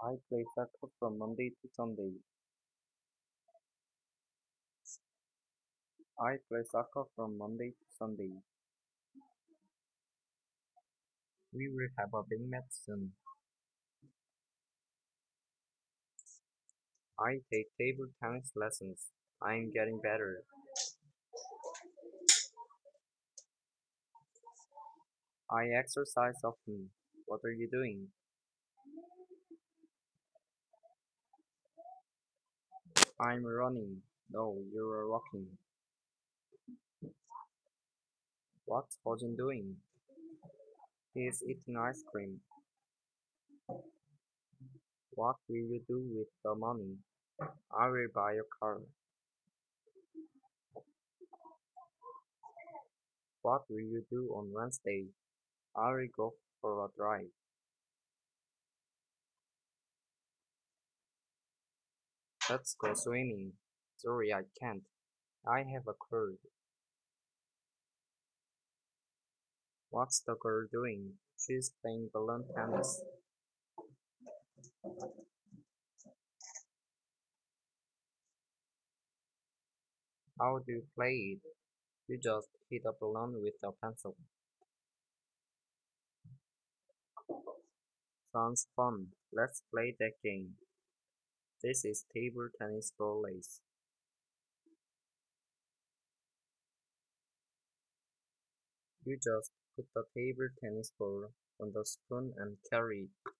I play soccer from Monday to Sunday. I play soccer from Monday to Sunday. We will have a big match soon. I take table tennis lessons. I'm getting better. I exercise often. What are you doing? I'm running. No, you're walking. What's Fojin doing? He's eating ice cream. What will you do with the money? I will buy a car. What will you do on Wednesday? I will go for a drive. Let's go swimming. Sorry, I can't. I have a cold. What's the girl doing? She's playing balloon tennis. How do you play it? You just hit a balloon with a pencil. Sounds fun. Let's play that game. This is table tennis ball lace. You just put the table tennis ball on the spoon and carry it.